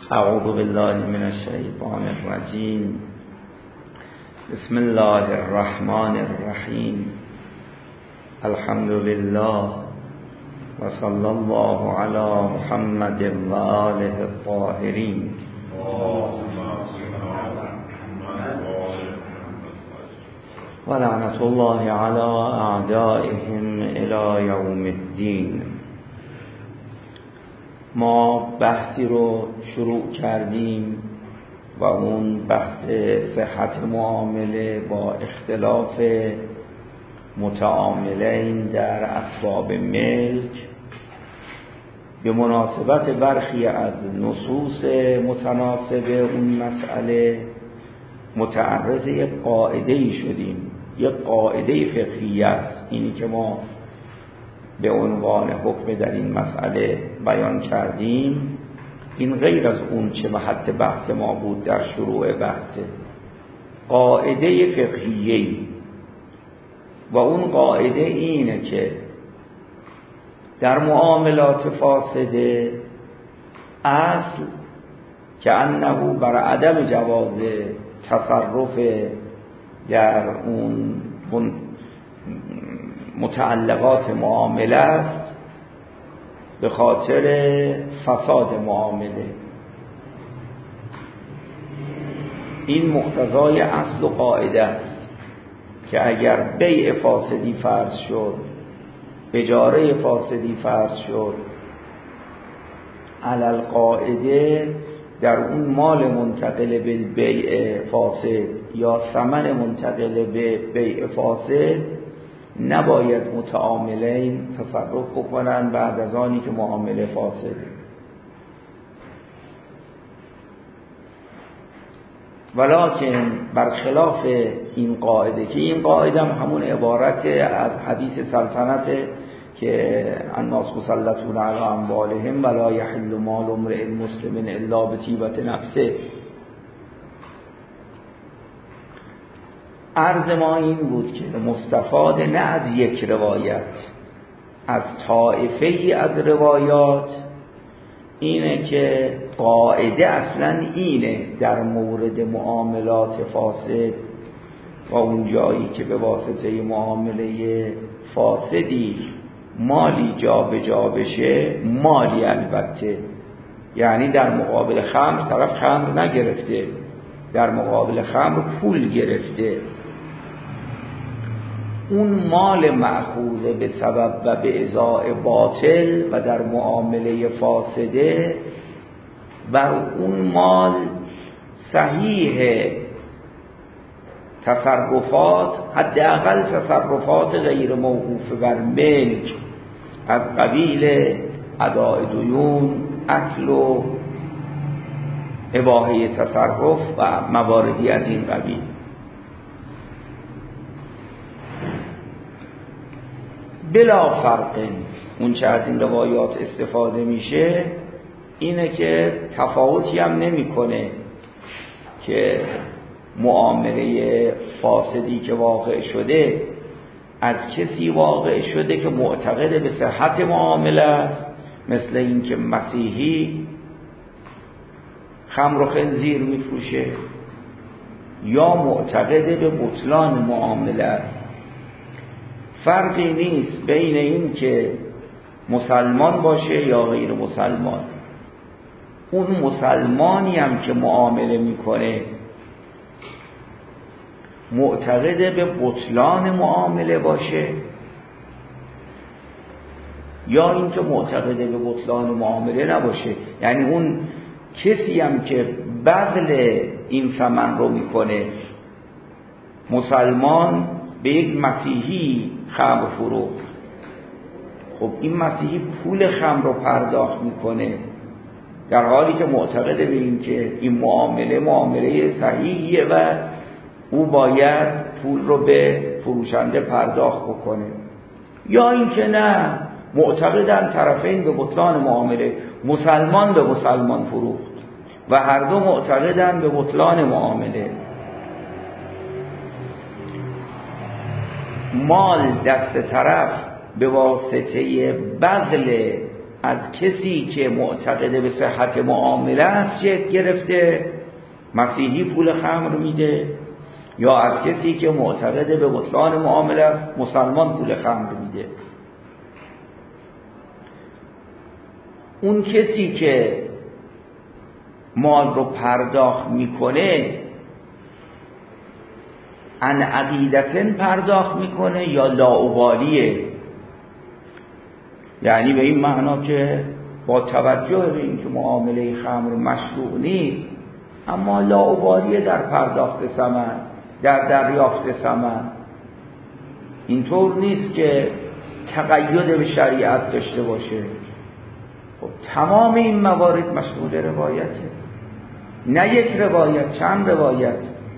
اعوذ بالله من الشیطان الرجیم. بسم الله الرحمن الرحیم. الحمد لله و صلی الله علی محمد و آله الطاهرین. و لعنت الله علی اعدائهم الی یوم الدین. ما بحثی رو شروع کردیم و اون بحث صحت معامله با اختلاف متعاملین در اسباب ملک به مناسبت برخی از نصوص متناسب اون مسئله متعرض یک قاعده‌ای شدیم. یک قاعده فقهی است اینی که ما به عنوان حکم در این مسئله بیان کردیم. این غیر از اون چه محط بحث ما بود در شروع بحث، قاعده فقهیه‌ای و اون قاعده اینه که در معاملات فاسده اصل که انه بر عدم جواز تصرف در اون متعلقات معامله است به خاطر فساد معامله. این مقتضای اصل و قاعده است که اگر بیع فاسدی فرض شد، اجاره فاسدی فرض شد، علی القاعده در اون مال منتقل به بیع فاسد یا ثمن منتقل به بیع فاسد نباید متعاملین تصرف بکنن بعد از آنی که معامله فاسده. ولکن برخلاف این قاعده که این قاعده همون عبارت از حدیث سلطنت که الناس مسلطون علی اموالهم ولا یحل مال امرئ مسلم الا بطیبة نفسه. عرض ما این بود که مستفاد نه از یک روایت، از طائفه‌ای از روایات اینه که قاعده اصلا اینه در مورد معاملات فاسد و اون جایی که به واسطه معامله فاسدی مالی جا به جا بشه، مالی البته، یعنی در مقابل خمر طرف خمر نگرفته، در مقابل خمر پول گرفته، اون مال مأخوذ به سبب و به ازاء باطل و در معامله فاسده بر اون مال صحیح تصرفات، حداقل تصرفات غیر موقوف بر ملک از قبیل اداء دیون، اکل و اباحه تصرف و مواردی از این قبیل. بلا فرق اون چه از این روایات استفاده میشه اینه که تفاوتی هم نمیکنه که معامله فاسدی که واقع شده از کسی واقع شده که معتقد به صحت معامله است، مثل این که مسیحی خمر و خنزیر میفروشه، یا معتقد به بطلان معامله است. فرقی نیست بین این که مسلمان باشه یا غیر مسلمان. اون مسلمانی هم که معامله میکنه معتقد به بطلان معامله باشه یا این که معتقد به بطلان معامله نباشه، یعنی اون کسی هم که بذل این ثمن رو میکنه، مسلمان به یک مسیحی خمر فروخت، خب این مسیحی پول خمر رو پرداخت میکنه در حالی که معتقد به این که این معامله صحیحیه و او باید پول رو به فروشنده پرداخت بکنه. یا این که نه، معتقدن طرفین به بطلان معامله، مسلمان به مسلمان فروخت و هر دو معتقدن به بطلان معامله. مال دست طرف به واسطه بذل از کسی که معتقد به صحت معامله است شکل گرفته، مسیحی پول خمر میده، یا از کسی که معتقد به بطلان معامله است مسلمان پول خمر میده. اون کسی که مال رو پرداخت میکنه عن عقیدتن پرداخت میکنه یا لاابالیه، یعنی به این معنا که با توجه به اینکه معامله خمر مشروع نیست اما لاابالیه در پرداخت ثمن، در دریافت ثمن. اینطور نیست که تقید به شریعت داشته باشه. خب تمام این موارد مشمول روایته، نه یک روایت، چند روایت.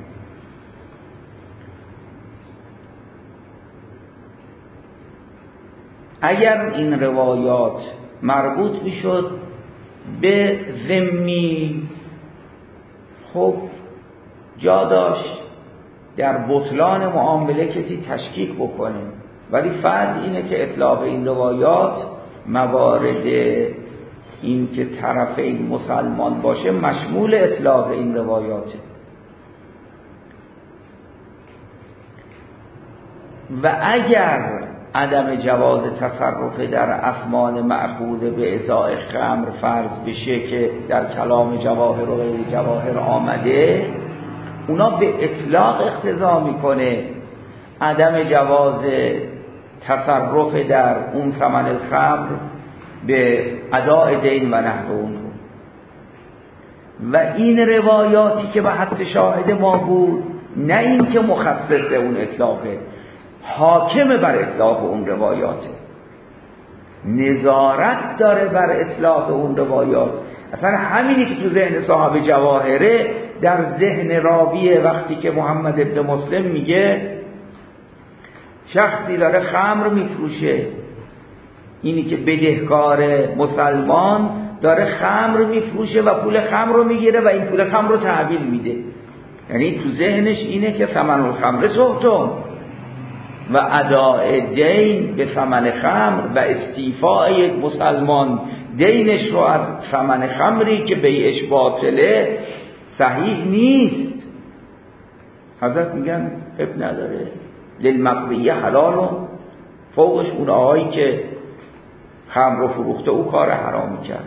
اگر این روایات مربوط میشد به ذمی، خب جا داشت در بطلان معامله کسی تشکیک بکنه، ولی فرض اینه که اطلاق این روایات موارد این که طرف این مسلمان باشه مشمول اطلاق این روایاته. و اگر عدم جواز تصرف در اثمان مأخوذ به ازاء خمر فرض بشه که در کلام جواهر و غیر جواهر آمده، اونا به اطلاق اقتضا میکنه عدم جواز تصرف در اون ثمن الخمر به اداء دین و نحو اون. و این روایاتی که به حد شاهد ما بود، نه این که مخصص اون اطلاقه، حاکم بر اطلاق اون روایاته، نظارت داره بر اطلاق اون روایات. اصلا همینی که تو ذهن صاحب جواهره در ذهن راویه وقتی که محمد ابن مسلم میگه شخصی داره خمر میفروشه، اینی که بدهکار مسلمان داره خمر میفروشه و پول خمر رو میگیره و این پول خمر رو تحویل میده، یعنی تو ذهنش اینه که ثمن الخمر سهتم و اداء دین به ثمن خمر و استیفاء یک مسلمان دینش رو از ثمن خمری که بیعش باطله صحیح نیست. حضرت میگن اب نداره، للمقضیه حلال و فوقش اون آقایی که خمر رو فروخته او کار حرامی کرد.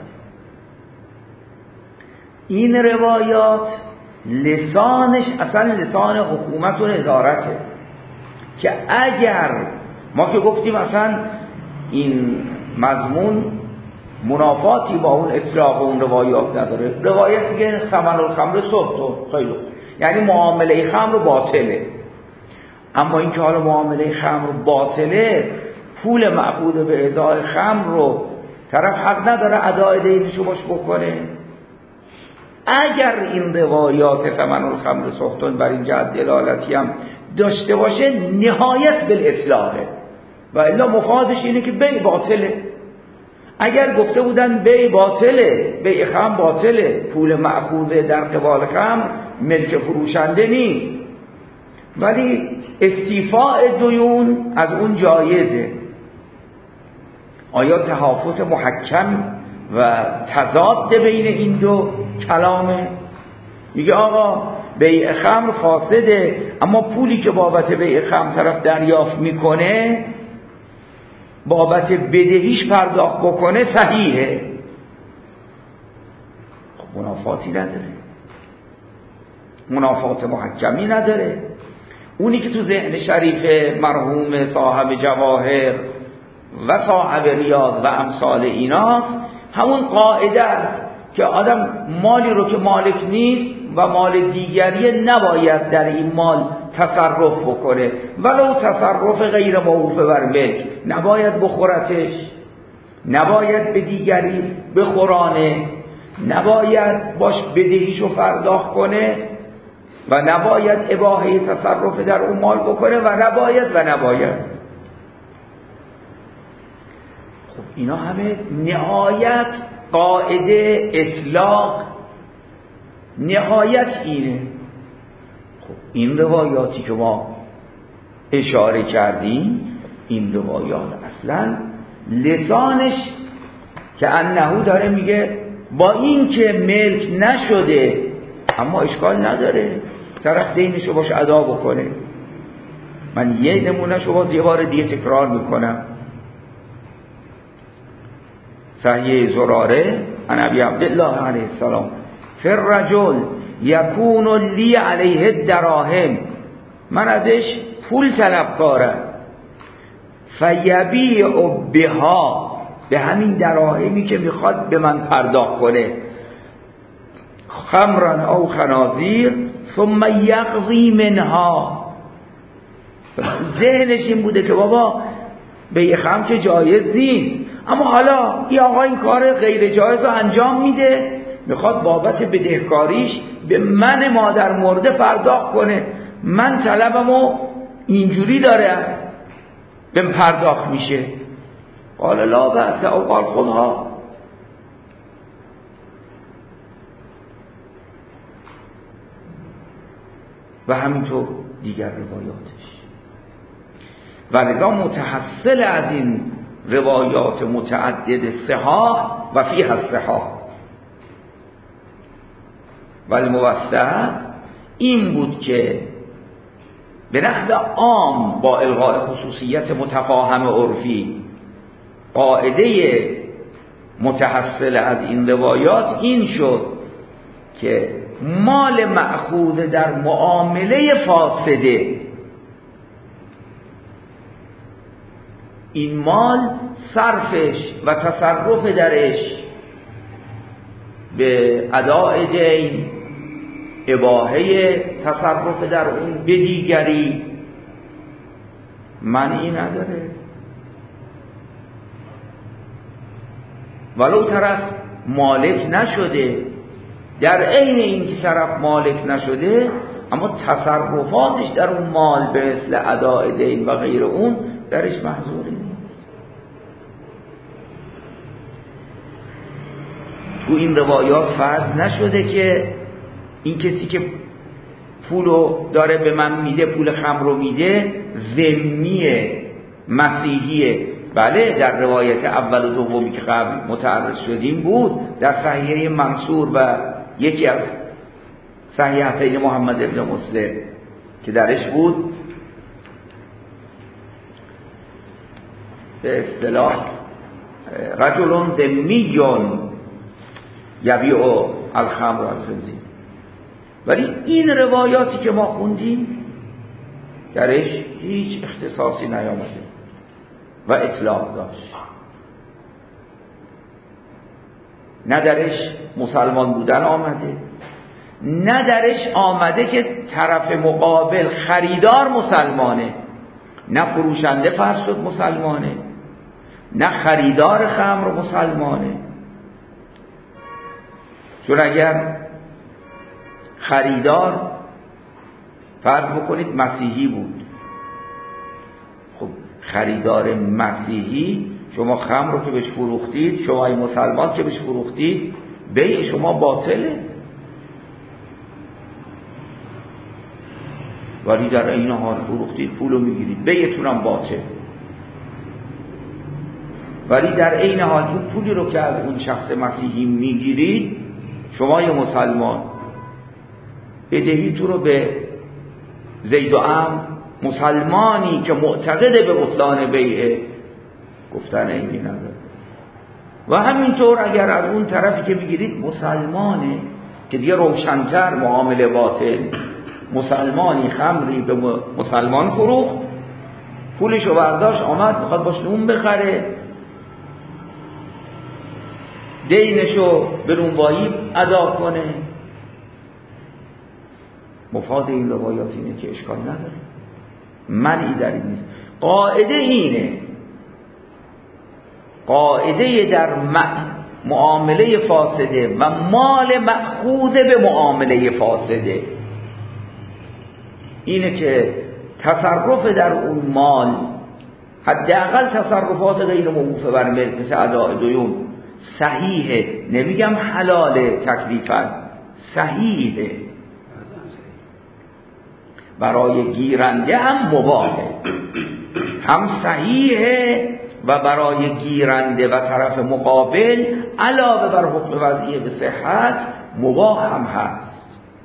این روایات لسانش اصلا لسان حکومت و نظارته، که اگر ما که گفتیم اصلا این مضمون منافاتی با اون اطلاق اون روایات نداره، روایت میگه ثمن الخمر سهت، خیلی خوب، یعنی معامله خمر باطله. اما این که حالا معامله خمر باطله، پول مأخوذ به ازای خمر رو طرف حق نداره اداء دینشو باش بکنه. اگر این روایات ثمن الخمر سهتون بر این جهت دلالتی هم داشته باشه، نهایت بالاطلاقه، و الا مفادش اینه که بیع باطله. اگر گفته بودن بیع باطله، بیع خمر باطله، پول مأخوذ در قبال خمر ملک فروشنده نیست، ولی استیفاء دیون از اون جایزه. آیا تهافت محکم و تضاد بین این دو کلامه؟ میگه آقا بیع خمر فاسده، اما پولی که بابت بیع خمر طرف دریافت میکنه بابت بدهیش پرداخت بکنه صحیحه. خب منافاتی نداره، منافات محکمی نداره. اونی که تو ذهن شریف مرحوم صاحب جواهر و صاحب ریاض و امثال ایناست، همون قاعده است که آدم مالی رو که مالک نیست و مال دیگری نباید در این مال تصرف بکنه، ولو تصرف غیر موقوف بر ملک، نباید بخورتش، نباید به دیگری بخورانه، نباید باش بدهیشو پرداخت کنه و نباید اباحه تصرف در اون مال بکنه و نباید. خب اینا همه نهایت قاعده اطلاق، نهایت اینه. خب این روایاتی که ما اشاره کردیم، این روایات اصلا لسانش که انهو داره میگه با این که ملک نشده اما اشکال نداره طرف دینشو باش ادا بکنه. من یه نمونهشو باز یه بار دیگه تکرار میکنم. صحیح زراره عن ابی عبدالله علیه السلام فر رجل یکون لی علیه الدراهم، من ازش پول طلبکارم، فیبیع بها، به همین دراهمی که میخواد به من پرداخت کنه، خمرا او خنازیر ثم یقضی منها. ذهنش این بوده که بابا به یه خمر که جایز نیست، اما حالا این آقا این کار غیر جایز رو انجام میده، میخواد بابت بدهکاریش به من مادر مرده پرداخت کنه، من طلبمو اینجوری داره بهم پرداخت میشه. قال لا بأس او قال خودها. و همینطور دیگر روایاتش. ولذا متحصل از این روایات متعدد صحاح و فیها الصحاح و الموثق این بود که به نحو عام با الغاء خصوصیت متفاهم عرفی قاعده متحصل از این روایات این شد که مال مأخوذ در معامله فاسده، این مال صرفش و تصرف درش به اداء دین، اباحه تصرف در اون به دیگری معنی نداره. ولو طرف مالک نشده، در عین این که طرف مالک نشده اما تصرفاتش در اون مال به مثل اداء دین و غیر اون درش محظوری نیست. تو این روایات فرض نشده که این کسی که پولو داره به من میده، پول خمر رو میده، ذمیه، مسیحیه. بله در روایت اول و دومی که قبل متعرض شدیم بود، در صحیحه منصور و یکی از صحیحتین محمد ابن مسلم که درش بود به اصطلاح رجل ذمی یبیع الخمر و الخنزیر. ولی این روایاتی که ما خوندیم درش هیچ اختصاصی نیامده و اطلاق داشت، نه درش مسلمان بودن آمده، نه درش آمده که طرف مقابل خریدار مسلمانه، نه فروشنده فرض شد مسلمانه، نه خریدار خمر مسلمانه. چون اگر خریدار فرض بکنید مسیحی بود، خب خریدار مسیحی شما خمر رو که بهش فروختید، شما ای مسلمان که بهش فروختید، بیع شما باطله. ولی در این حال فروختید، پولو میگیرید، بیعتون هم باطل. ولی در این حال اون پولی رو که از اون شخص مسیحی میگیرید، شما ای مسلمان بدهیتون رو به زید و عمرو، مسلمانی که معتقد به بطلان بیعه، گفتن اینی نداره. و همینطور اگر از اون طرفی که میگیرید مسلمانه که دیگه روشن‌تر معامله باطل، مسلمانی خمری به مسلمان فروخت، پولشو برداشت آمد میخواد باش نون بخره، دینشو به نونوایی ادا کنه، مفاد این روایات اینه که اشکال نداره، منعی در این نیست. قاعده اینه، قاعده در معامله فاسده و مال مأخوذ به معامله فاسده اینه که تصرف در اون مال، حداقل تصرفات غیر موقوفه بر ملک مثل اداء دیون، صحیحه، نمیگم حلاله تکلیفاً، صحیحه، برای گیرنده هم مباحه، هم صحیحه و برای گیرنده و طرف مقابل علاوه بر حکم وضعی به صحت مباح هم هست.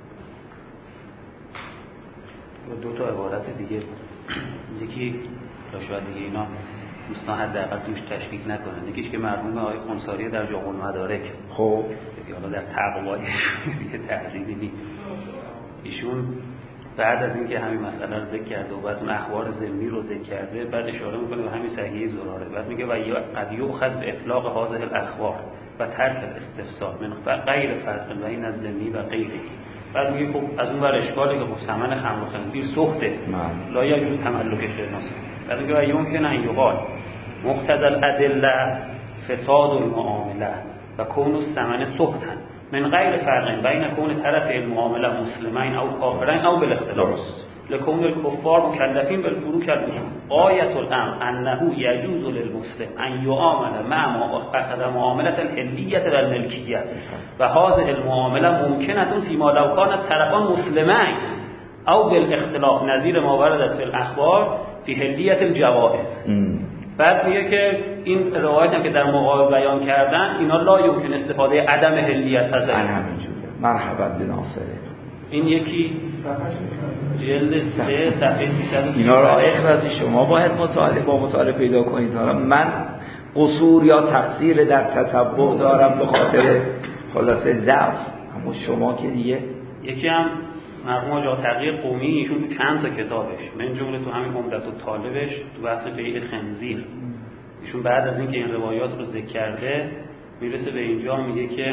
دو تا عبارت دیگه، یکی شاید دیگه اینا دوستان حداقل توش تشکیک نکنن، یکیش که مرحوم آقای خنثاری در جامع المدارک، خب حالا در تقوای دیگه تحلیلی نیست، ایشون بعد از اینکه همین مسئله رو ذکر کرده و بعد اون اخبار ضمنی رو ذکر کرده، بعد اشاره میکنه به همین صحیحه زراره، بعد میگه و قد یؤخذ به اطلاق هذه الاخبار و ترک الاستفسار من غیر فرق بین الضمنی و غیره. بعد میگه خب از اون ور اشکاله که خب ثمن خمر و خنزیر سخته لا یجوز تملکش للناس. بعد میگه و یمکن ان یقال مقتضی الادله فساد المعامله و کون الثمن سختا من غیر فرق بین کون طرف المعامله مسلمین او کافرین او بالاختلاف لکون الکفار مکلفین بالفروج الاصول. غایة الامر انه یجوز للمسلم ان یعامل مع ما اخذ معامله الحلیه و الملکیه و هذه المعامله ممکنه فيما لو كان الطرفان مسلمین او بالاختلاف نظیر ما وردت فی الاخبار فی حلیه الجوائز. بعد میگه که این روایت هم که در مقابل بیان کردن اینا لا یمکن استفاده عدم حلیت پذیری. همینجوره. مرحبا به ناصره. این یکی جلد 3 صفحه 300. اینا را اخراج شما باید مطالعه پیدا کنید. حالا من قصور یا تقصیر در تتبع دارم به خاطر خلاصه ضعف، اما شما که دیگه. یکی هم مرحوم جا تغییر قومی، ایشون تو چند تا کتابش من جمله تو همین عمدت الطالبش تو بحث بیع خنزیر، ایشون بعد از اینکه این روایات رو ذکر کرده میرسه به اینجا میگه که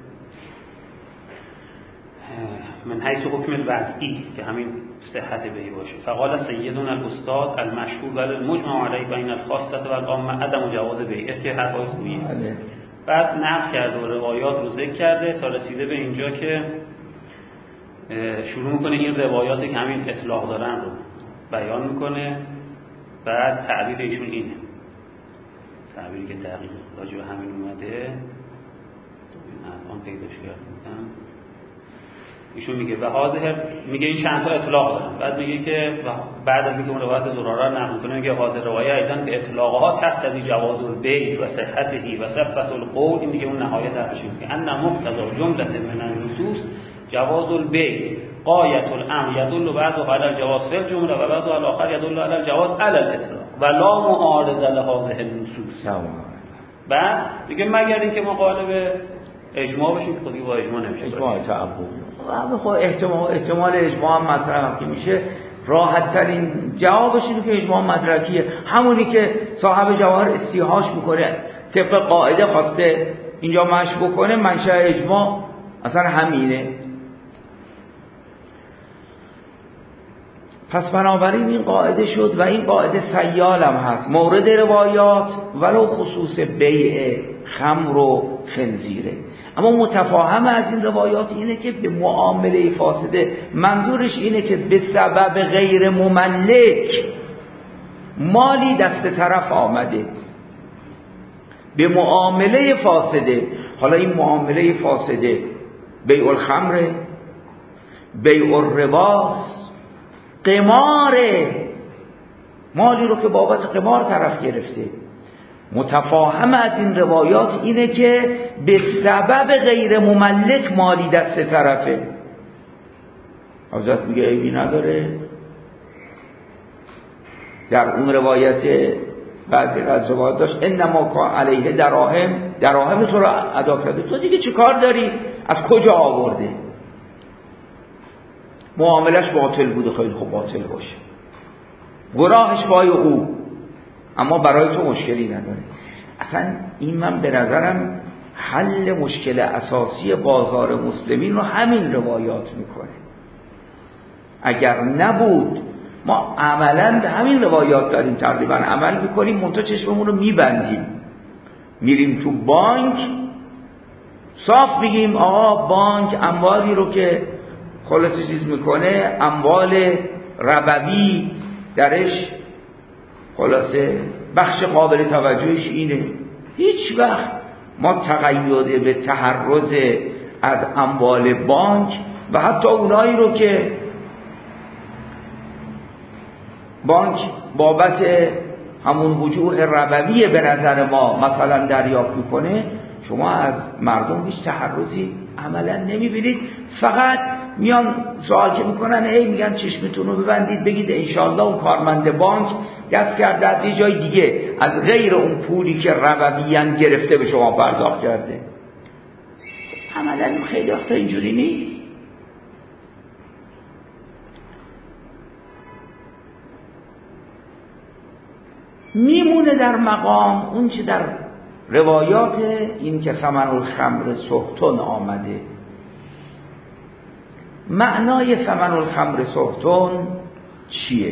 من حیث حکم الوضعی که همین صحت بیع باشه فقال سیدنا الاستاد المشهور و المجمع علیه بین الخاصه و العامه عدم جواز بیع، که حرفای خوبیه. بعد نقل کرده و روایات رو ذکر کرده تا رسیده به اینجا که شروع میکنه این روایاتی که همین اطلاق دارن رو بیان میکنه. بعد تعبیر ایشون اینه، تعبیری که دقیق راجع به همین اومده الان پیداش کردم. ایشون میگه و حاضر، میگه این چند تا اطلاق دارن، بعد میگه که بعد از اینکه اون روایت زراره رو نقل کنه میگه حاضر روایه ایضا به اطلاقها تقتضی جواز البیع و صحته و صفت القول. این دیگه اون نهایت درش میگه ان مقتضی جمله من النصوص جواز البیع غایة الامر يدل بعضها على الجواز في الجمله و بعضها الاخر يدل على الجواز على الاطلاق و لا معارضه لهذه النصوص. بعد میگه مگر اینکه مقالب اجماع بشیم، خودی با اجماع نمیشه، اجماع تعبد خود احتمال اجماع هم مطرح که میشه. راحت ترین جوابش اینه که اجماع مدرکیه، همونی که صاحب جواهر استیحاش میکنه طبق قاعده خواسته اینجا مشی بکنه، منشأ اجماع اصلا همینه. پس بنابراین این قاعده شد و این قاعده سیال هم هست مورد روایات ولو خصوص بیع خمر و خنزیره. اما متفاهم از این روایات اینه که به معامله فاسده منظورش اینه که به سبب غیر مملک مالی دست طرف آمده به معامله فاسده. حالا این معامله فاسده بیع الخمر، بیع الرباست، قماره، مالی رو که بابت قمار طرف گرفته. متفاهم از این روایات اینه که به سبب غیر مملک مالی دست طرفه. حضرت میگه عیبی نداره. در اون روایت بعضی از روایات داشت انما کان علیه دراهم تو رو ادا کرده، تو دیگه چه کار داری؟ از کجا آورده؟ معاملش باطل بوده، خیلی خوب باطل باشه، گناهش پای او، اما برای تو مشکلی نداره. اصلا این من به نظرم حل مشکل اساسی بازار مسلمین رو همین روایات میکنه. اگر نبود ما عملا به همین روایات داریم تقریبا عمل میکنیم، منتها چشممون رو میبندیم، میریم تو بانک صاف بگیم آقا بانک اموالی رو که خلاصه چیز میکنه اموال ربوی درش خلاصه بخش قابل توجهش اینه. هیچ وقت ما تقید به تحرز از اموال بانک و حتی اونایی رو که بانک بابت همون وجوه ربوی به نظر ما مثلا دریافت میکنه، شما از مردم هیچ تحرزی عملا نمیبینید. فقط میان سوال که میکنن میگن چشمتون رو ببندید بگید انشاءالله اون کارمند بانک دست کرده از یه جای دیگه از غیر اون پولی که ربویاً گرفته به شما پرداخت کرده. عملا خیلی وقتا اینجوری نیست. میمونه در مقام اون چه در روایات این که ثمن الخمر سحتن آمده. معنای ثمن الخمر سحتن چیه؟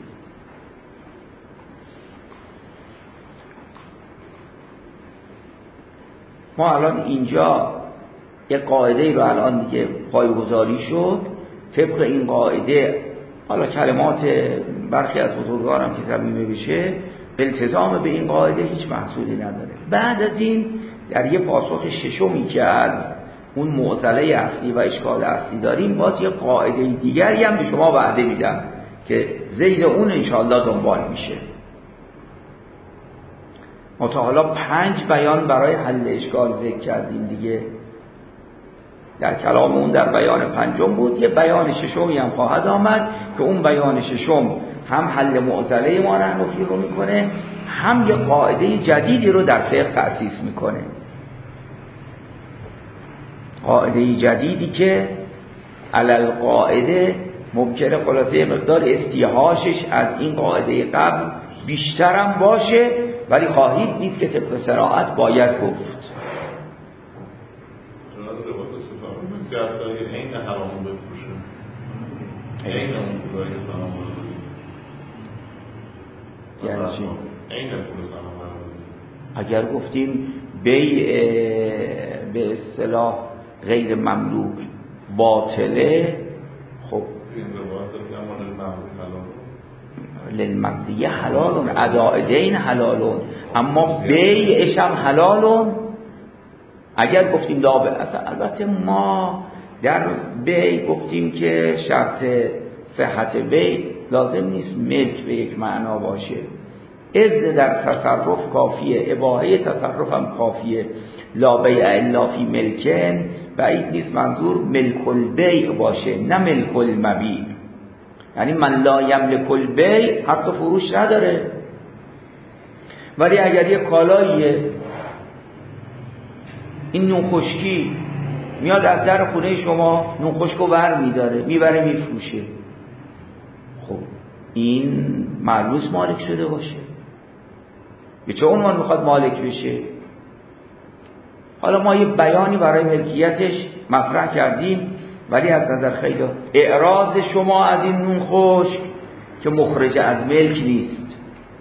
ما الان اینجا یک قاعده رو الان دیگه پایه‌گذاری شد. طبق این قاعده حالا کلمات برخی از بزرگوارم که ترجمه بشه التزام به این قاعده هیچ محصولی نداره. بعد از این در یه پاسخ ششمی که از اون معضله اصلی و اشکال اصلی داریم باز یه قاعده دیگری هم به شما وعده میدم که زید اون انشاءالله دنبال میشه. ما تا حالا 5 بیان برای حل اشکال ذکر کردیم دیگه. در کلام اون در بیان 5 بود. یه بیان 6 هم خواهد آمد که اون بیان 6 هم حل معضله ما نحنفی رو میکنه، هم یه قاعده جدیدی رو در فقه تأسیس میکنه. قاعده جدیدی که علل قاعده ممکنه خلاصه مقدار استیحاشش از این قاعده قبل بیشترم باشه، ولی خواهید دید که طبق صراحت باید گفت. این حرام بفروشه این اون پولای سلام یعنی چی؟ این پول سلام اگر گفتیم بیع به اصطلاح غیر مملوک باطله، خب این روایت للمقضیه حلالون، اداء دین حلالون، اما بیعش هم حلالون. اگر گفتیم لا اصلا البته ما در بیع گفتیم که شرط صحت بیع لازم نیست ملک به یک معنا باشه. اذن در تصرف کافیه، اباحه تصرف هم کافیه. لا بیع الا فی ملکن، بعید نیست منظور ملک البیع باشه نه ملک المبیع. یعنی من لا یملک البیع حق فروش نداره. ولی اگر یک کالاییه این نون خشکی میاد از در خونه شما نون خشکو ور میداره میبره میفروشه، خب این معلوم مالک شده باشه. به چه عنوان میخواد مالک بشه؟ حالا ما یه بیانی برای ملکیتش مطرح کردیم، ولی از نظر خیلی اعراض شما از این نون خشک که مخرج از ملک نیست.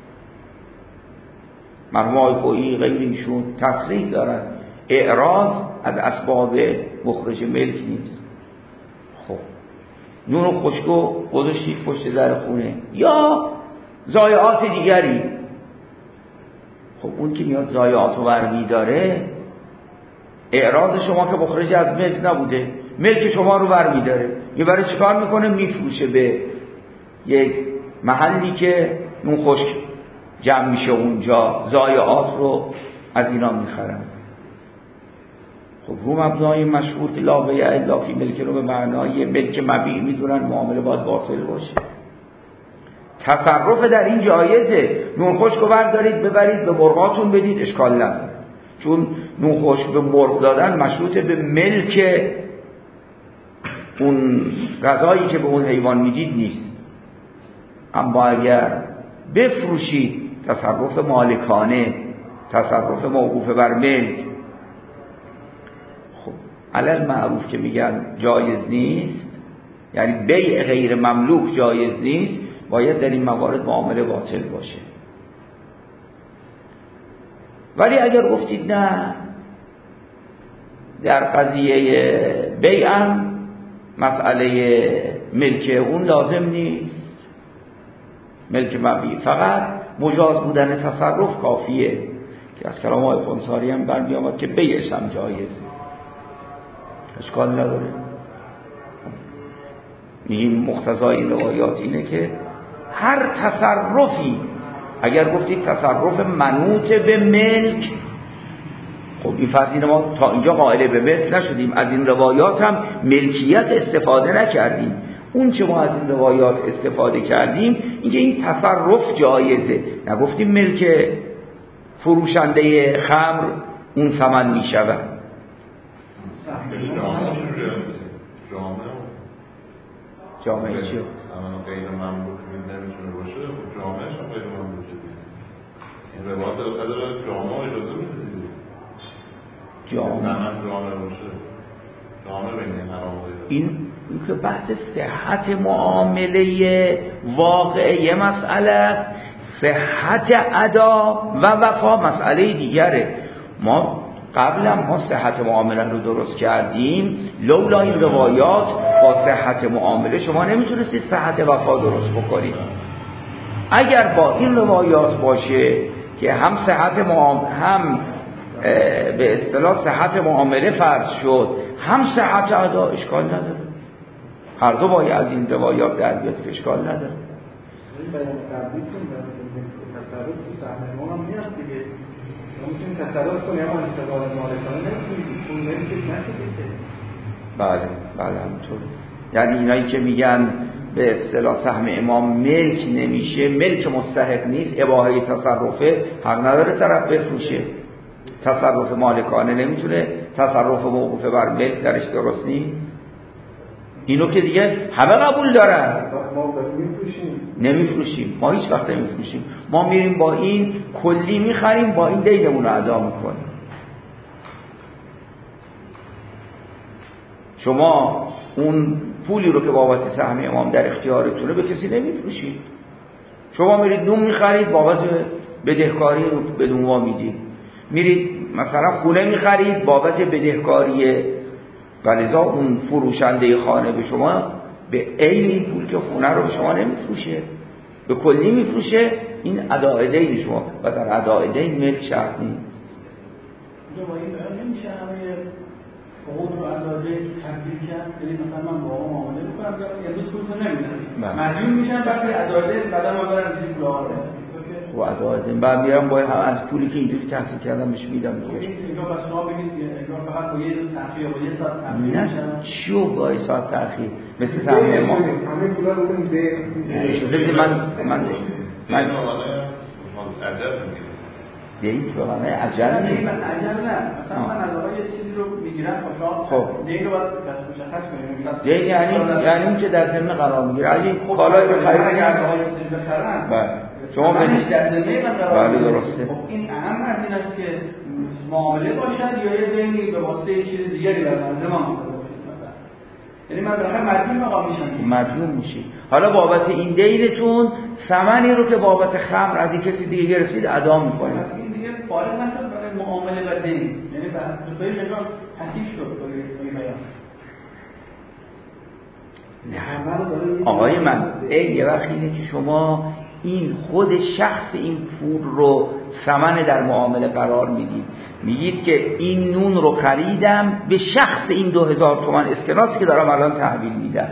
مرحوم آقای خویی غیر ایشون تصریح دارن اعراض از اسباب مخرج ملک نیست. خب نون خشکو گذاشتید پشت در خونه یا ضایعات دیگری، خب اون که میاد ضایعات رو برمی داره، اعراض شما که مخرج از ملک نبوده، ملک شما رو برمی داره، میبره چیکار میکنه؟ میفروشه به یک محلی که نون خشک جمع میشه اونجا، ضایعات رو از اینا میخرن. خب رو مبنای مشهور که لا بیع الا فی ملک رو به معنای ملک مبیع میدونن، معامله باید باطل باشه. تصرف در این جایزه. نون خشک رو بردارید ببرید به مرغاتون بدید اشکال نداره، چون نون خشک به مرغ دادن مشروط به ملک اون غذایی که به اون حیوان میدید نیست. اما اگر بفروشید تصرف مالکانه، تصرف موقوف بر ملک، خب علل معروف که میگن جایز نیست، یعنی بیع غیر مملوک جایز نیست، باید در این موارد معامله باطل باشه. ولی اگر گفتید نه در قضیه بیعم مسئله ملک اون لازم نیست، ملک مبیع فقط مجاز بودن تصرف کافیه، که از کلام آقای خنثاری هم برمی آمد که بیعش هم جایزه، اشکال نداره. این مقتضای این روایات اینه که هر تصرفی اگر گفتید تصرف منوط به ملک، خب این فرض ما تا اینجا قائل به ملک نشدیم، از این روایات هم ملکیت استفاده نکردیم. اون چه ما از این روایات استفاده کردیم اینکه این تصرف جایزه، نگفتیم ملک فروشنده خمر اون ثمن می شود. جامعه چیه؟ ثمن غیر مملوک نمیتونه باشه، جامعهش هم غیر مملوکه. این روایت داره جامعه اجازه میده دیگه. ثمن جامعه باشه، جامعه بین حرام و این که بحث صحت معامله واقعه مسئله است، صحت ادا و وفا مسئله دیگره. ما قبلا ما صحت معامله رو درست کردیم، لولا این روایات با صحت معامله شما نمیتونستید صحت وفا درست بکنید. اگر با این روایات باشه که هم صحت معامله هم به اصطلاح صحت معامله فرض شد هم صحت ادا، اشکال نداره، هر دو باید از این روایات در بیاد، اشکال نداره. این بیان قبلیتون در تصرف تو سهم ما هم میاد دیگه، میتونید تصرف کنید اما انتقال مالکانه نمیتونید، اون نمیتونید نکنید. بله همونطور. یعنی اینایی که میگن به اصطلاح سهم امام ملک نمیشه، ملک مستحق نیست، اباحه تصرفه، حق نداره طرف بفروشه. تصرف مالکانه نمیتونه، تصرف موقوف بر ملک درش درست نیست. اینو که دیگه همه قبول دارن. ما نمیفروشیم، ما هیچ وقت نمیفروشیم، ما میریم با این کلی میخریم، با این دینمون رو ادا میکنیم. شما اون پولی رو که بابت سهم امام در اختیارتونه به کسی نمیفروشید. شما میرید نون میخرید، بابت بدهکاری رو به نونوا میدید. میرید مثلا خونه میخرید، بابت بدهکاریه، ولذا اون فروشنده خانه به شما به عین این پول که خونه رو به شما نمیفروشه، به کلی میفروشه. این اداء دین شما و در اداء دین ملک شرط نیست. اینجا با این بیان نمیشه همه حقوق رو اداء دین تبدیل کرد، یعنی مثلا من با آقا معامله میکنم امروز پول نمیدم، مدیون میشن، بعد اداء دین بعدا ما برم دیگه پول آقا و اداء دین بعد میرم با از پولی که اینجوری تحصیل کردم بهش میدم. اینجا بس شما بگید انگار فقط با یه تأخیر با یه ساعت تأخیر نه چیو با یه ساعت تأخیر مثل سهم ما همه پولا رو بدیم به من دیت به معنی عجل نیست. عجل نه، مثلا من از آقا یه چیزی رو میگیرم خب دیگه رو باید مشخص کنیم. دیگه یعنی اون که در ذمه قرار میگیره. اگه کالایی رو خرید اگر آقا یه چیزی بخرن بله شما بدید در ذمه من قرار بله درسته. خب این اهم از این است که معامله باشد یا یه دینی به واسطه یه چیز دیگری بر من زمان باشد. یعنی من بالاخره مدیون آقا میشم، مدیون میشی. حالا بابت این دینتون ثمنی رو که بابت خمر از این کسی دیگه گرفتید ادا میکنید. این دیگه فارغ نشد برای معامله و دین، یعنی به طوری نگاه حسیب شد توی بیان. نه آقای من یه وقت اینه که شما این خود شخص این پول رو ثمن در معامله قرار میدید، میگید که این نون رو خریدم به شخص این 2000 تومان اسکناسی که دارم الان تحویل میدم.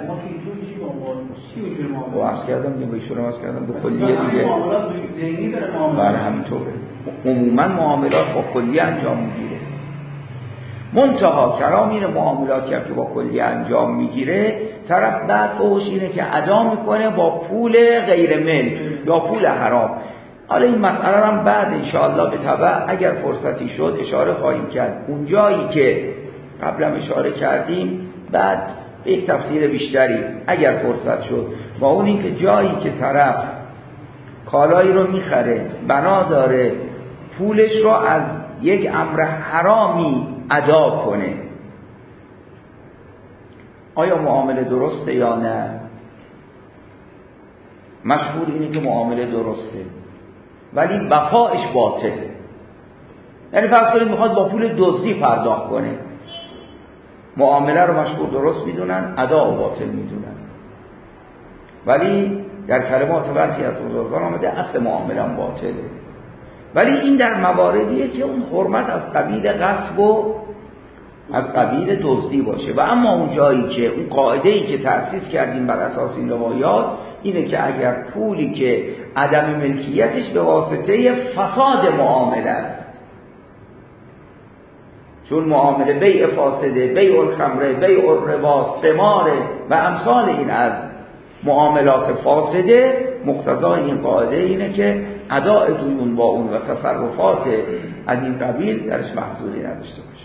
و عرض کردم دیگه بهشون عرض کردم به کلیه دیگه بله همینطوره. عموما معاملات با کلیه انجام میگیره. منتها کرامین معاملات که با کلیه انجام میگیره، طرف بعد فوش اینه که ادا میکنه با پول غیر ملک یا پول حرام. حالا این مسئله هم بعد انشاءالله به تبع اگر فرصتی شد اشاره خواهیم کرد. اون جایی که قبلا اشاره کردیم بعد یک تفسیر بیشتری اگر فرصت شد، با اون این که جایی که طرف کالایی رو میخره بنا داره پولش رو از یک امر حرامی ادا کنه، آیا معامله درسته یا نه؟ مشهور اینه که معامله درسته ولی وفایش باطله. یعنی فرض کنید میخواد با پول دزدی پرداخت کنه، معامله رو مشهور درست میدونن، ادا و باطل میدونن، ولی در کلمات برخی از بزرگان آمده اصل معامله هم باطله. ولی این در مواردیه که اون حرمت از قبیل غصب و از قبیل دزدی باشه. و اما اون جایی که اون قاعده‌ای که تأسیس کردیم بر اساس این روایات اینه که اگر پولی که عدم ملکیتش به واسطه فساد معامله است، چون معامله بیع فاسده، بیع الخمره، بیع الربا، ثماره و امثال این از معاملات فاسده، مقتضای این قاعده اینه که اداء دیون با اون و تصرفات از این قبیل درش محصولی نداشته باشه.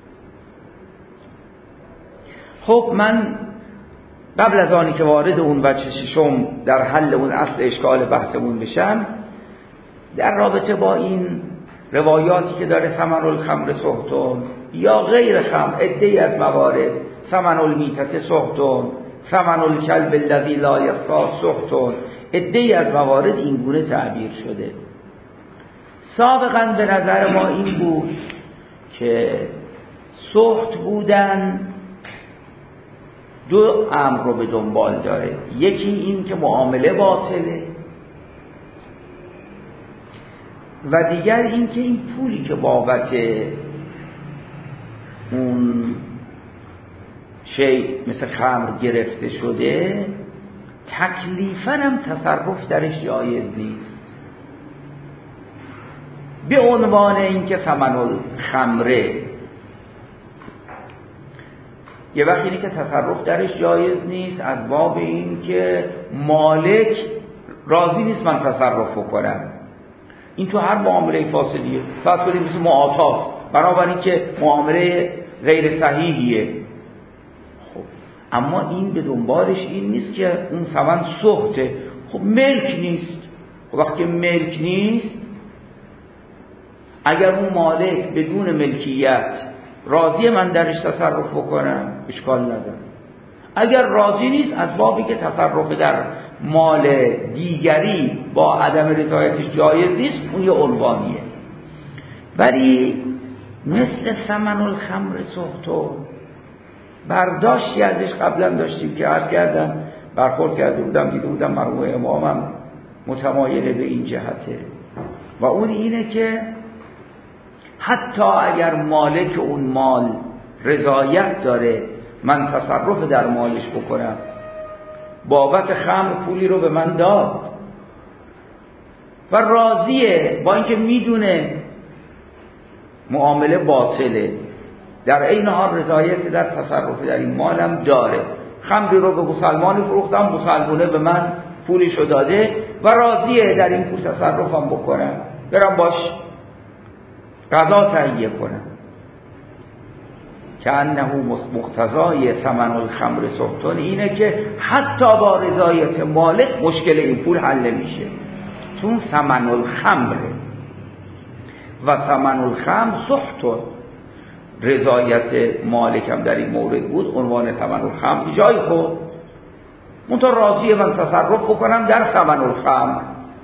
خب من قبل از آنی که وارد اون وجه ششم در حل اون اصل اشکال بحثمون بشم، در رابطه با این روایاتی که داره ثمن الخمر سحتون یا غیر خمر، عده‌ای از موارد ثمن المیتة سحتون، ثمن الکلب الذی لا یصاد سحتون، عده‌ای از موارد این گونه تعبیر شده. سابقا به نظر ما این بود که سحت بودن دو امر رو به دنبال داره، یکی این که معامله باطله و دیگر این که این پولی که بابت اون شیء مثل خمر گرفته شده تکلیفاً هم تصرف درش جایز نیست، به عنوان این که ثمن الخمره یه وقتی اینه که تصرف درش جایز نیست از باب این که مالک راضی نیست من تصرف کنم. این تو هر معامله فاسدیه، فرض کنید مثل معاطات، بنابراین که معامله غیر صحیحیه. خب اما این به دنبالش این نیست که اون ثمن سخته، خب ملک نیست. خب وقتی ملک نیست، اگر اون مالک بدون ملکیت راضی من درش تصرف بکنم اشکال نداره، اگر راضی نیست از بابی که تصرف در مال دیگری با عدم رضایتش جایز نیست، اون یه عنوانیه. ولی مثل ثمن الخمر سحتون برداشتی ازش قبلا داشتیم که عرض کردم، برخورد کرده بودم، دیده بودم مرحوم امامم متمایل به این جهته و اون اینه که حتی اگر مالک اون مال رضایت داره من تصرف در مالش بکنم، بابت خمر پولی رو به من داد و راضیه، با اینکه میدونه معامله باطله، در این حال رضایت در تصرف در این مالم داره، خمری رو به مسلمانی فروختم، مسلمونه به من پولشو داده و راضیه در این پول تصرفم بکنم، برم باش قضا تهیه کنم، که انه مقتضای ثمن الخمر سحتون اینه که حتی با رضایت مالک مشکل این پول حل میشه، چون ثمن الخمر و ثمن الخمر سحتون، رضایت مالک هم در این مورد بود، عنوان ثمن الخمر جای خود منطقه راضیه من تصرف بکنم در ثمن الخمر،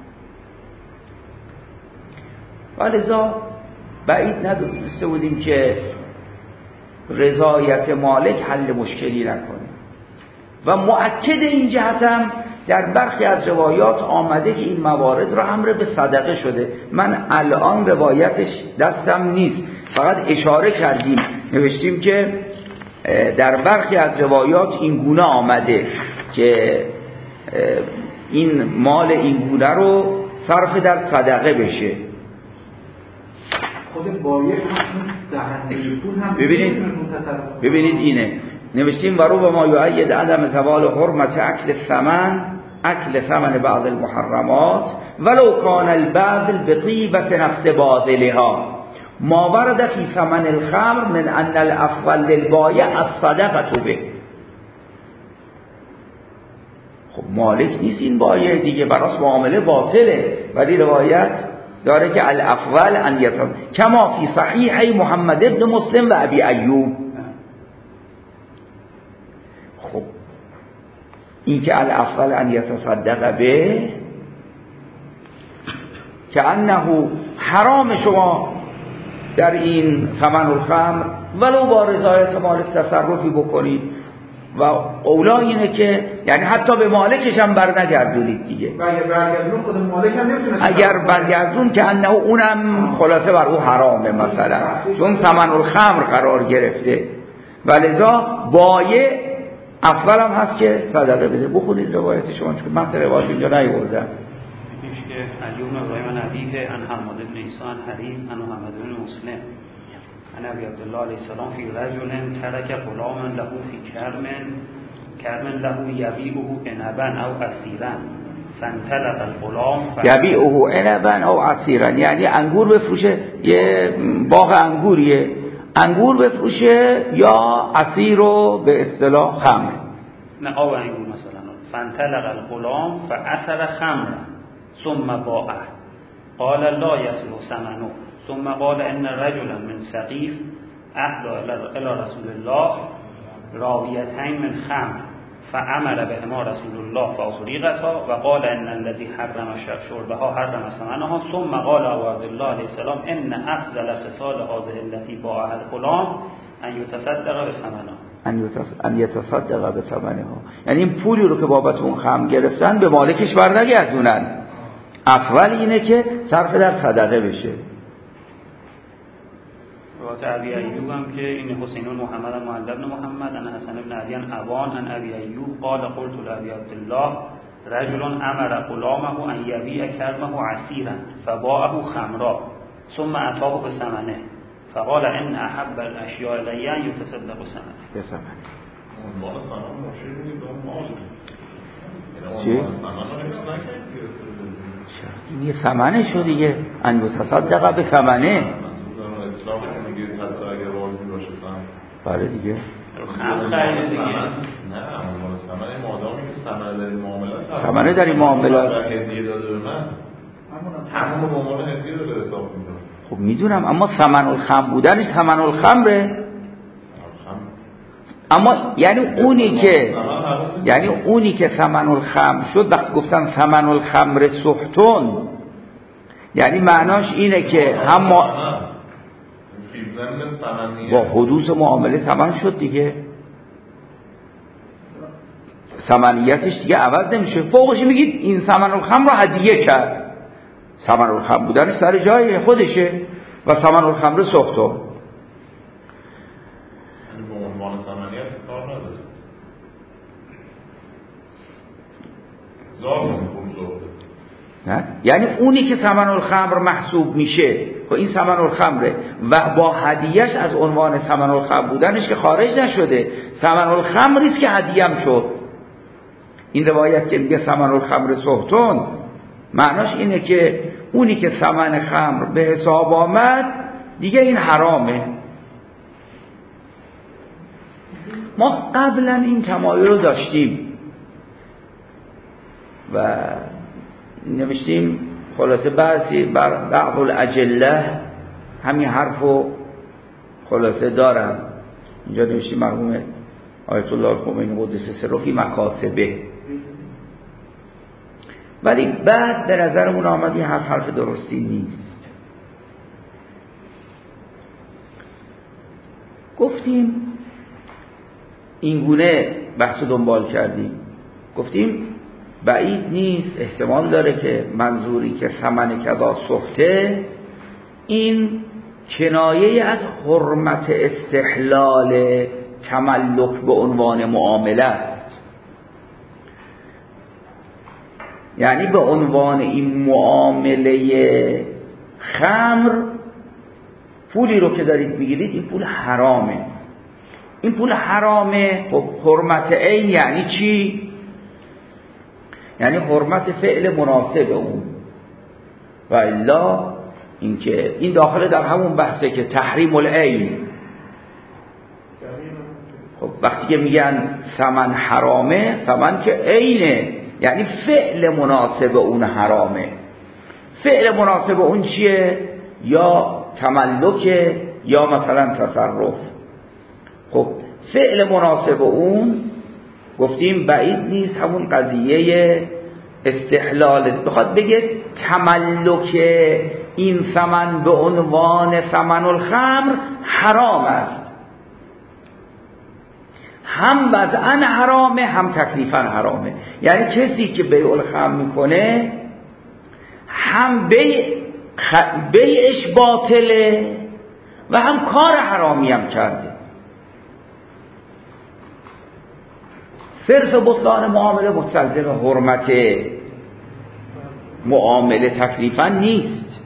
ولذا بعید ندونسته بودیم که رضایت مالک حل مشکلی نکنه و مؤکد این جهت هم در برخی از روایات آمده که این موارد را امر به صدقه شده. من الان روایتش دستم نیست، فقط اشاره کردیم، نوشتیم که در برخی از روایات این گونه آمده که این مال این گونه رو صرف در صدقه بشه. خود بایع ببینید اینه نوشتیم ورو به ما یعید عدم زوال حرمت اکل ثمن بعض المحرمات ولو کان البذل بطیبت نفس باذلها ما ورد فی ثمن الخمر من ان الافضل للبایع الصدقه به. خب مالک نیست این بایع دیگه، براش معامله باطله، ولی روایت داره که الافضل ان یتصدق کما فی صحیح محمد ابن مسلم و ابی ایوب. خب این که الافضل ان یتصدق به که انه حرام شما در این ثمن الخمر ولو با رضایت مالک تصرفی بکنید و اولا اینه که یعنی حتی به مالکش هم برنگردونید دیگه، اگر برگردون که انه اونم خلاصه بر او حرامه مثلا، چون ثمن الخمر قرار گرفته، ولذا بایع افضل هم هست که صدقه بده. بخونید روایت شما، چون من روایت اینجا نیاوردم. میگه که علی بن ابراهیم نبیه عن حماد بن عیسی عن حریز عن محمد بن مسلم عن ابی عبدالله علیه السلام فی رجل ترک غلاما له فی کرم له یبیعه عنبا او عصیرا فانطلق الغلام یبیعه عنبا او عصیرا، یعنی انگور بفروشه، یه باغ انگوریه، انگور بفروشه یا عصیر رو به اصطلاح خمر. نه آب انگور مثلا. فانطلق الغلام فاثر خمر ثم باعه قال لا يصل ثمنه ثم قال ان رجلا من ثقيف اهدى الى رسول الله راويتين من خمر فعمل بهما رسول الله فأفريقتا وقال ان الذي حرم شربها حرم ثمنها ثم قال ابو عبد الله عليه السلام ان افضل خصال هذه التي باعها الغلام ان يتصدق بثمنها ان يتصدق بثمنها، یعنی این پولی رو که بابت اون خمر گرفتن به مالکش برنگردونن، اول اینه که صرف در صدقه بشه. روایت ابی ایوب هم که این حسین بن محمد معل بن محمد ان حسن بن علی ابان ان ابی ایوب قال قلت لابی عبدالله رجل امر غلامه ان یبیع کرمه عصیرا فباعه خمرا ثم اتاه بثمنه فقال ان احب الاشیاء الی ان یتصدق بثمنه. عنوان ثمن مشیر میگه به مال. چی؟ عنوان ثمن این یه ثمنه دیگه، ان یتصدق بثمنه. اطلاق که میگه حتی اگر راضی باشه سم. بله دیگه. خمر خیلی دیگه. نه عنوان ثمن مادامی که ثمن در این معاملات. ثمنه در این معاملات. هدیه داده به من. همون به عنوان هدیه رو به حساب میذارم. خب میدونم، اما ثمن الخمر بودنش ثمن الخمره. اما یعنی اونی که ثمن الخمر شد، وقتی گفتن ثمن الخمر سحتون، یعنی معناش اینه که هم با حدوث معامله ثمن شد دیگه، ثمنیتش دیگه عوض نمیشه. فوقش میگید این ثمن الخمر رو هدیه کرد، ثمن الخمر بودنش سر جای خودشه و ثمن الخمر سحتون. نه، یعنی اونی که ثمن الخمر محسوب میشه، خب این ثمن الخمره و با هدیهش از عنوان ثمن الخمر بودنش که خارج نشده، ثمن الخمری است که هدیه‌ام شد. این روایت که میگه ثمن الخمر سحتون، معناش اینه که اونی که ثمن خمر به حساب آمد دیگه این حرامه. ما قبلا این تمایل رو داشتیم و نوشتیم، خلاصه بعض الاجله همین حرفو خلاصه دارم اینجا نوشتیم، مرحوم آیت الله الخمینی قدس سره فی مکاسبه، ولی بعد به نظرمون آمد این حرف درستی نیست. گفتیم اینگونه بحث دنبال کردیم، گفتیم بعید نیست، احتمال داره که منظوری که ثمن کذا سخته این کنایه از حرمت استحلال تملک به عنوان معامله است، یعنی به عنوان این معامله خمر پولی رو که دارید میگیرید این پول حرامه. این پول حرامه، خب حرمت این یعنی چی؟ یعنی حرمت فعل مناسب اون، و الا اینکه این داخل در همون بحثه که تحریم العین. خب وقتی که میگن ثمن حرامه، ثمن که عینه، یعنی فعل مناسب اون حرامه. فعل مناسب اون چیه؟ یا تملک یا مثلا تصرف. خب فعل مناسب اون گفتیم بعید نیست همون قضیه استحلال، بخواد بگه تملک این ثمن به عنوان ثمن الخمر حرام است، هم وضعاً حرامه هم تکلیفاً حرامه. یعنی کسی که بیع الخمر میکنه هم بیعش باطله و هم کار حرامی هم کرده. صرف بطلان معامله مستلزم حرمت معامله تکلیفا نیست.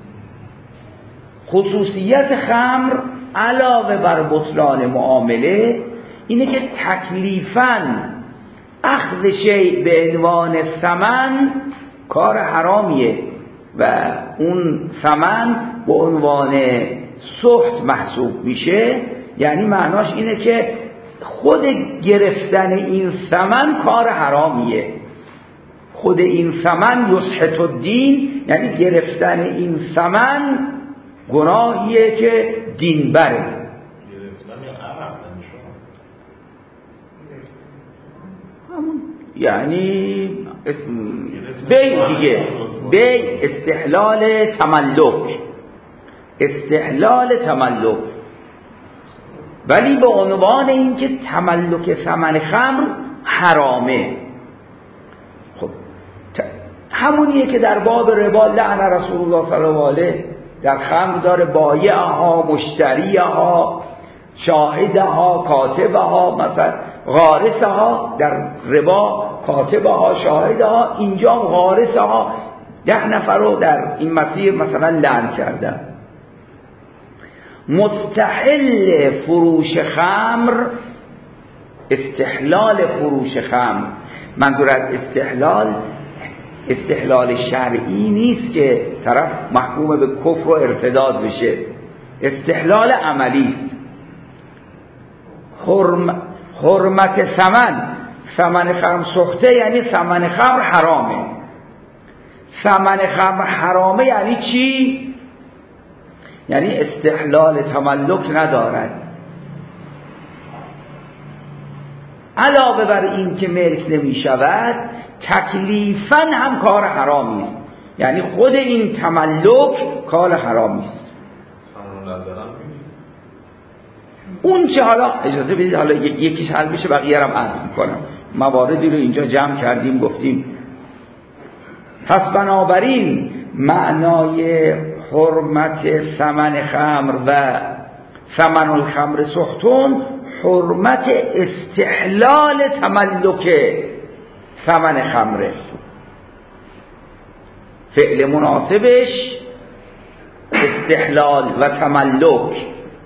خصوصیت خمر علاوه بر بطلان معامله اینه که تکلیفاً اخذ شیء به عنوان ثمن کار حرامیه و اون ثمن به عنوان سخت محسوب میشه. یعنی معناش اینه که خود گرفتن این ثمن کار حرامیه. خود این ثمن یسحت الدین، یعنی گرفتن این ثمن گناهیه که دین بره. یعنی بی دیگه، بی استحلال تملک، استحلال تملک، ولی به عنوان اینکه تملک ثمن خمر حرامه. خب همونیه که در باب ربا لعن رسول الله صلی الله علیه در خمر داره بایعها، مشتریها، شاهدها، کاتبها، مثلا غارسها. در ربا کاتبها، شاهدها، اینجا غارسها 10 نفر رو در این مسیر مثلا لعن کردن. مستحل فروش خمر، استحلال فروش خمر، منظور از استحلال شرعی نیست که طرف محکوم به کفر و ارتداد بشه، استحلال عملی است. حرمت ثمن خمر سخته یعنی ثمن خمر حرامه. ثمن خمر حرامه یعنی چی؟ یعنی استحلال تملک ندارد. علاوه بر این که ملک نمی شود تکلیفاً هم کار حرامی است. یعنی خود این تملک کار حرامی است. اون چه حالا اجازه بدید حالا یکیش حل بشه بقیه هم عرض میکنم. مواردی رو اینجا جمع کردیم گفتیم. پس بنابراین معنای حرمت ثمن خمر و ثمن الخمر سختون حرمت استحلال تملک ثمن خمره. فعل مناسبش استحلال و تملک.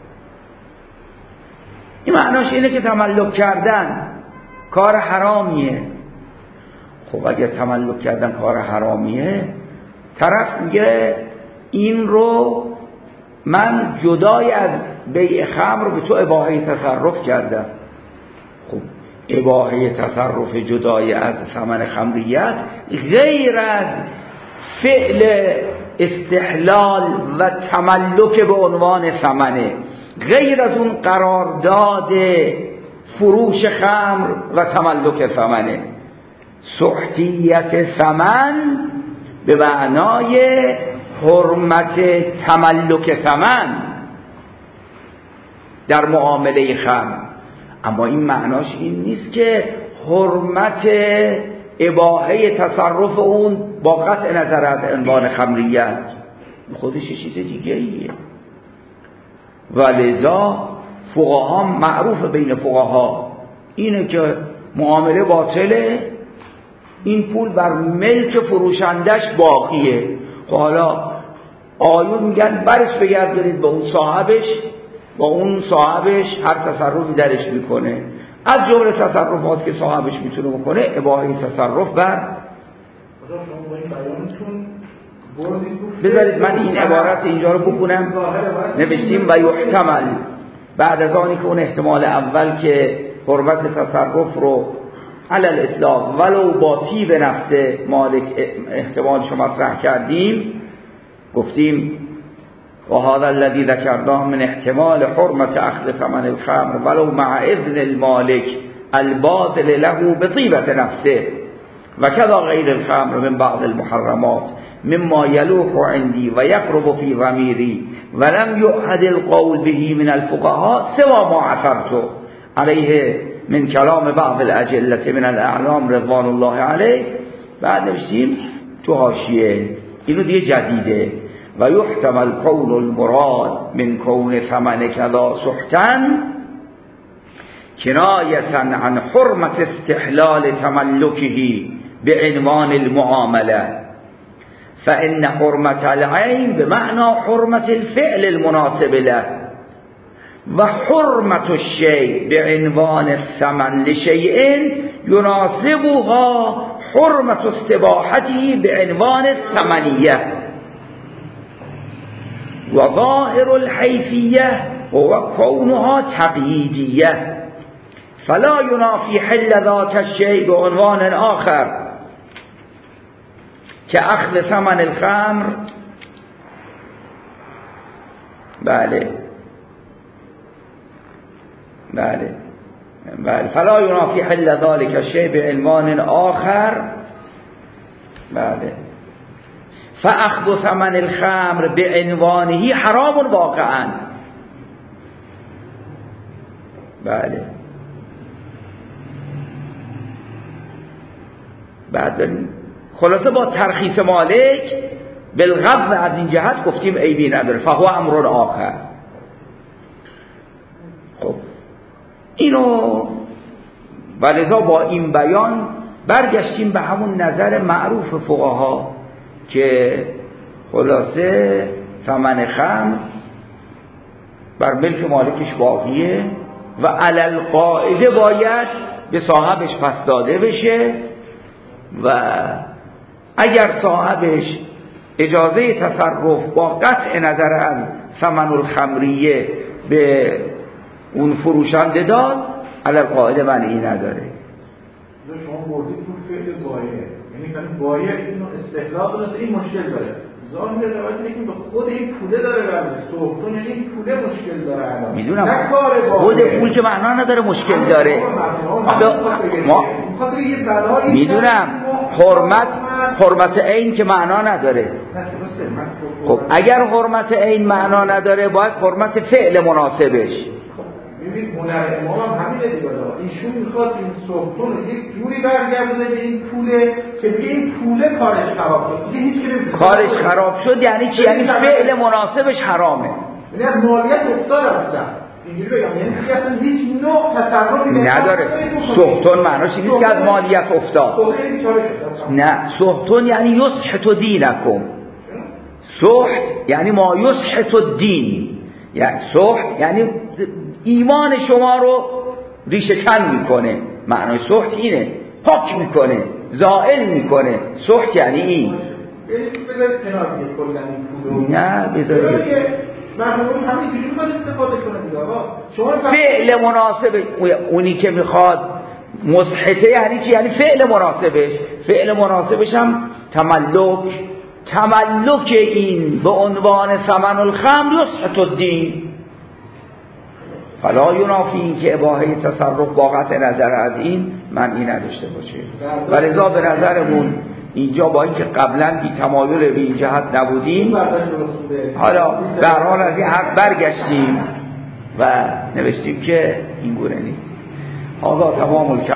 این معناش اینه که تملک کردن کار حرامیه. خب اگر تملک کردن کار حرامیه، طرف میگه این رو من جدای از بیع خمر به تو اباحه تصرف کردم. خب اباحه تصرف جدای از ثمن خمریت غیر از فعل استحلال و تملک به عنوان ثمنه، غیر از اون قرارداد فروش خمر و تملک ثمنه. سحتیت ثمن به معنای حرمت تملک ثمن در معامله خمر. اما این معناش این نیست که حرمت اباحه تصرف اون با قطع نظر از عنوان خمریت، خودش چیز دیگه ایه. ولذا فقها معروف بین فقها اینه که معامله باطله، این پول بر ملک فروشندش باقیه. حالا آیون میگن برش بگردید به اون صاحبش، با اون صاحبش هر تصرفی درش میکنه. از جمله تصرفات که صاحبش میتونه بکنه اباحه تصرف بر. بذارید من این عبارت اینجا رو بکنم. نوشتیم و یحتمل، بعد از آنی که اون احتمال اول که حرمت تصرف رو علل اطلاق ولو با طیب نفس مالک احتمالش رو مطرح کردیم، گفتیم و هذا الذي ذكرناه من احتمال حرمت اخذ ثمن الخمر ولو مع اذن المالك الباطل له بطيبة نفسه و كذا غير الخمر من بعض المحرمات مما يلوح عندي ويقرب في ضميري ولم يؤهد القول به من الفقهاء سوى ما عثرته عليه من کلام بعض الأجلة من الاعلام رضوان الله علیه. بعد نوشتیم تو حاشیه اینو دیگه جدیده و یحتمل کون المراد من کون ثمن کذا سحتن کنایة عن حرمة استحلال تملكه بعنوان المعامله، فإن حرمة العين بمعنى حرمة الفعل المناسب له، وحرمة الشيء بعنوان الثمن لشيء يناسبها حرمة استباحته بعنوان الثمنية. وظاهر الحيثية هو كونها تقييدية، فلا ينافي حل ذاك الشيء بعنوان آخر كأخذ ثمن الخمر. بله فلا ينافي حل ذلك الشيء بعنوان آخر. بله فأخذ ثمن الخمر بعنوانه حرام واقعا. بله بعد خلاصه با ترخیص مالک بالغض از این جهت گفتیم عیبی نداره، فهو امر آخر. خب اینو ولذا با این بیان برگشتیم به همون نظر معروف فقها که خلاصه ثمن خمر بر ملک مالکش باقیه و علل قاعده باید به صاحبش پس داده بشه، و اگر صاحبش اجازه تصرف با قطع نظر از ثمن الخمریه به اون فروشنده داد، علل قاعده منعی نداره. شما بردید تو فعل بایع، یعنی کلمه بایع اینو استحلال داره، این مشکل داره. ظاهر روایت اینه که به خود این پوله داره برمی‌داره، سوختون یعنی این پوله مشکل داره الان. میدونم خود پول که معنا نداره مشکل داره. ما میدونم حرمت عین که معنا نداره. خب اگر حرمت عین معنا نداره باید حرمت فعل مناسبش. ببین هنر امام هم همینه دیگه. ایشون میخواد این سوختون یک جوری برگردونه به این پوله که به این پوله کارش خراب شد. دیگه هیچ کی کارش خراب شد یعنی چی؟ یعنی فعل مناسبش حرامه. یعنی از مالیت افتاد اصلا. اینجوری بگم یعنی دیگه اصلا هیچ نوع تصرفی نداره. سوختون معناش نیست که از مالیت افتاد. نه، سوختون یعنی یصحت دینکم. سوخت یعنی ما یصحت الدین، یعنی سوخت یعنی ایمان شما رو ریشه کن میکنه. معنای سوخت اینه، پاک میکنه، زائل میکنه. سوخت یعنی این. یعنی بذارید کنار دیگه کلا این پولو. نه بذارید مرحوم همین جوری میخواد استفاده کنه دیگه. شما فعل مناسب اونی که میخواد مصحته یعنی چی؟ یعنی فعل مناسبش. فعل مناسبش هم تملک این به عنوان ثمن الخمر یصحت الدین. فلا ینافی این که اباحه تصرف با قطع نظر از این منعی نداشته باشه. و لذا به نظرمون اینجا با اینکه قبلا بی تمایل به این جهت نبودیم، حالا به هر حال از این حق برگشتیم و نوشتیم که این گونه نیست. آقا تمام